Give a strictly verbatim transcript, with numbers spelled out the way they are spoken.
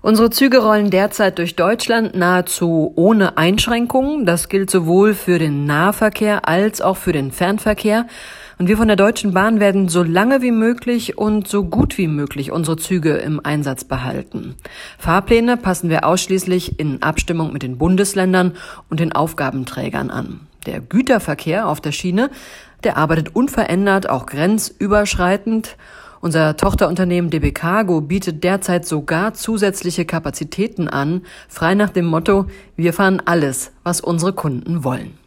Unsere Züge rollen derzeit durch Deutschland nahezu ohne Einschränkungen. Das gilt sowohl für den Nahverkehr als auch für den Fernverkehr. Und wir von der Deutschen Bahn werden so lange wie möglich und so gut wie möglich unsere Züge im Einsatz behalten. Fahrpläne passen wir ausschließlich in Abstimmung mit den Bundesländern und den Aufgabenträgern an. Der Güterverkehr auf der Schiene, der arbeitet unverändert, auch grenzüberschreitend. Unser Tochterunternehmen D B Cargo bietet derzeit sogar zusätzliche Kapazitäten an, frei nach dem Motto: Wir fahren alles, was unsere Kunden wollen.